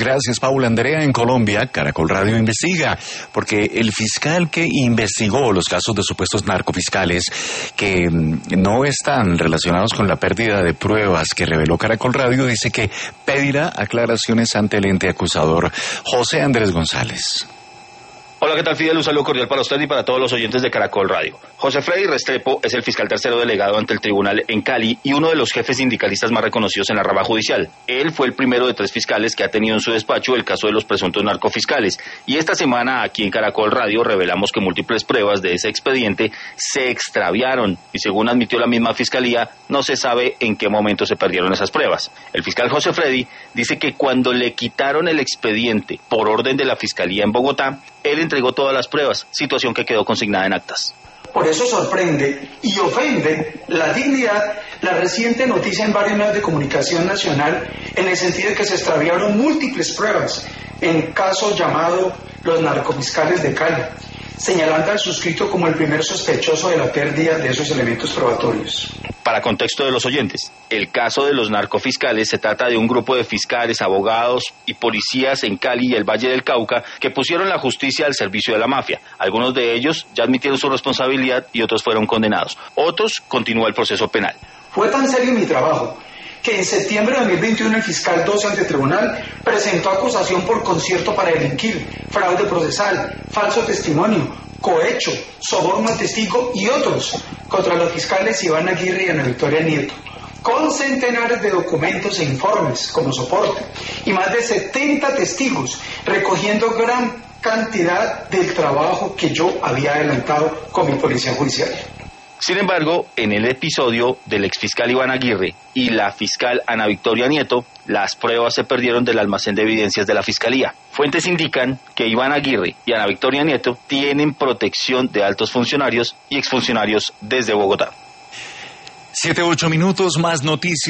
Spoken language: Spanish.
Gracias, Paula. Andrea, en Colombia, Caracol Radio investiga, porque el fiscal que investigó los casos de supuestos narcofiscales que no están relacionados con la pérdida de pruebas que reveló Caracol Radio dice que pedirá aclaraciones ante el ente acusador. José Andrés González. Hola, ¿qué tal, Fidel? Un saludo cordial para usted y para todos los oyentes de Caracol Radio. José Freddy Restrepo es el fiscal tercero delegado ante el tribunal en Cali y uno de los jefes sindicalistas más reconocidos en la rama judicial. Él fue el primero de 3 fiscales que ha tenido en su despacho el caso de los presuntos narcofiscales. Y esta semana aquí en Caracol Radio revelamos que múltiples pruebas de ese expediente se extraviaron y, según admitió la misma fiscalía, no se sabe en qué momento se perdieron esas pruebas. El fiscal José Freddy dice que cuando le quitaron el expediente por orden de la fiscalía en Bogotá, él entregó todas las pruebas, situación que quedó consignada en actas. Por eso sorprende y ofende la dignidad la reciente noticia en varios medios de comunicación nacional en el sentido de que se extraviaron múltiples pruebas en caso llamado los narcofiscales de Cali, señalando al suscrito como el primer sospechoso de la pérdida de esos elementos probatorios. Para contexto de los oyentes, el caso de los narcofiscales se trata de un grupo de fiscales, abogados y policías en Cali y el Valle del Cauca que pusieron la justicia al servicio de la mafia. Algunos de ellos ya admitieron su responsabilidad y otros fueron condenados. Otros continúa el proceso penal. Fue tan serio mi trabajo que en septiembre de 2021 el fiscal 12 ante tribunal presentó acusación por concierto para delinquir, fraude procesal, falso testimonio, cohecho, soborno al testigo y otros contra los fiscales Iván Aguirre y Ana Victoria Nieto, con centenares de documentos e informes como soporte y más de 70 testigos, recogiendo gran cantidad del trabajo que yo había adelantado con mi policía judicial. Sin embargo, en el episodio del exfiscal Iván Aguirre y la fiscal Ana Victoria Nieto, las pruebas se perdieron del almacén de evidencias de la Fiscalía. Fuentes indican que Iván Aguirre y Ana Victoria Nieto tienen protección de altos funcionarios y exfuncionarios desde Bogotá. 7-8 minutos, más noticias.